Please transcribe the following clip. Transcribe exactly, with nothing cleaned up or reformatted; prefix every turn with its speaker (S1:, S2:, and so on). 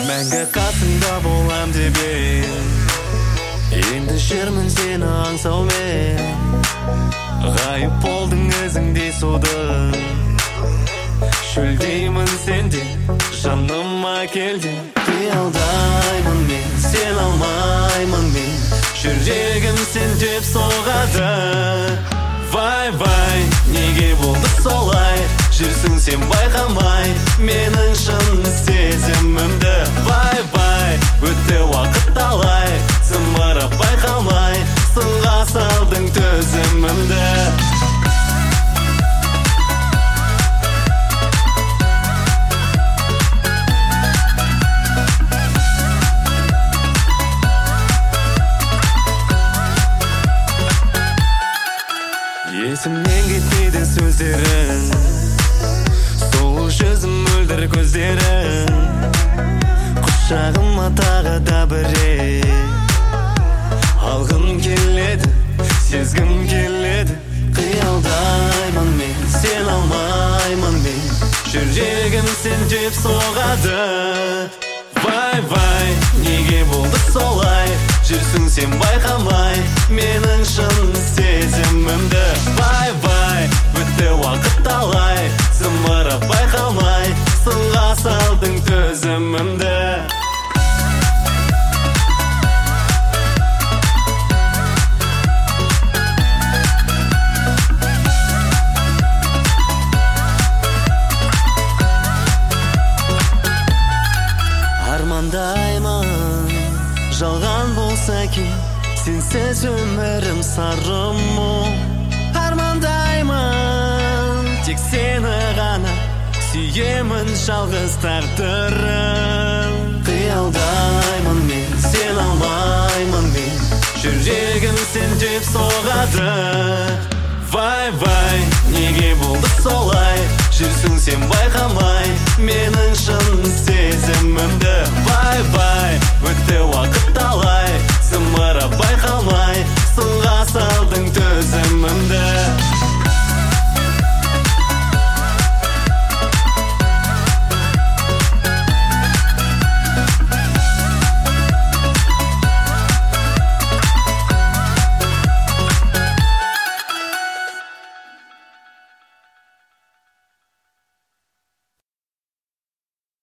S1: Мәңгі қасыңда болам деп ем, енді жүрмін сені аңсаумен. Ғайып болдың өзіңдей суды, шөлдеймін сенде, жаныма келдің. Қиялдаймын мен, сен алмаймын мен, жүрегім сен деп соғады. Вай, вай, неге болды солай, жүрсің сен байқамай менің шын сезімімді. Вай, вай, өтті уақыт талай, зымырап байқамай сынға салдың төзімімді. Есімнен кетпейді сөздерің, сұлу жүзім мөлдір көздерің. Құшағыма тағы да бір рет алғым келеді, сезгім келеді. Қиялдаймын мен, сен алмаймын мен, жүрегім сен деп соғады. Вай, вай, неге болды солай, жүрсің сен байқамай менің шын сезімімді. Вай, вай, өтті уақыт талай, зымырап байқамай сынға салдың төзімімді. Армандаймын, жалған болса ке, сенсіз өмірім сарым мұң. Армандаймын, тек сені ғана, сүйемін жалғыз тағдырым. Қиялдаймын мен, сен алмаймын мен, жүрегім сен деп соғады. Вай, вай, неге болды солай, жүрсің сен байқамай менің шын